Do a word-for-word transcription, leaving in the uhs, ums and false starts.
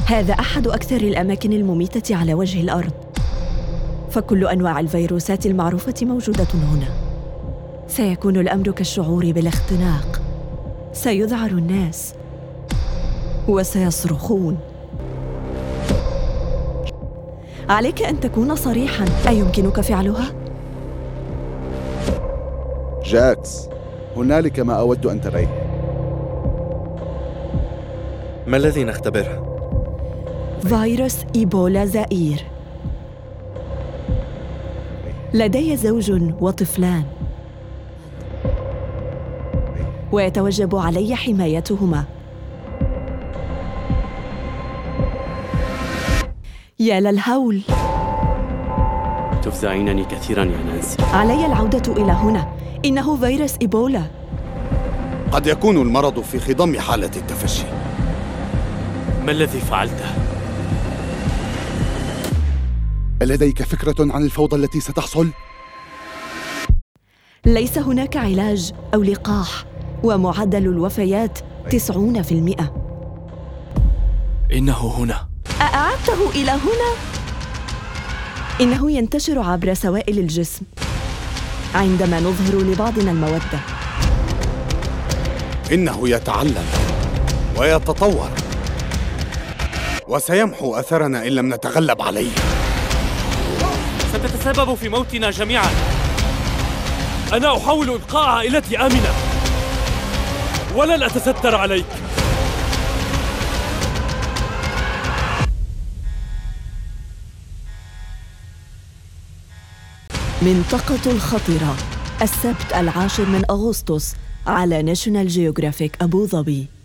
هذا أحد أكثر الأماكن المميتة على وجه الأرض، فكل أنواع الفيروسات المعروفة موجودة هنا. سيكون الأمر كالشعور بالاختناق، سيذعر الناس وسيصرخون. عليك أن تكون صريحاً، أيمكنك فعلها؟ جاكس، هنالك ما أود أن تريه. ما الذي نختبره؟ فيروس إيبولا زائير. لدي زوج وطفلان، ويتوجب علي حمايتهما. يا للهول، تفزعينني كثيراً يا نانسي. علي العودة إلى هنا، إنه فيروس إيبولا. قد يكون المرض في خضم حالة التفشي. ما الذي فعلته؟ لديك فكرة عن الفوضى التي ستحصل؟ ليس هناك علاج أو لقاح، ومعدل الوفيات تسعون في المئة. إنه هنا. أأعدته إلى هنا؟ إنه ينتشر عبر سوائل الجسم عندما نظهر لبعضنا المودة. إنه يتعلم ويتطور، وسيمحو أثرنا إن لم نتغلب عليه. ستتسبب في موتنا جميعاً. أنا أحاول إلقاء عائلتي آمنة، ولن أتستر عليك. منطقة الخطرة، السبت العاشر من أغسطس على ناشونال جيوغرافيك أبو ظبي.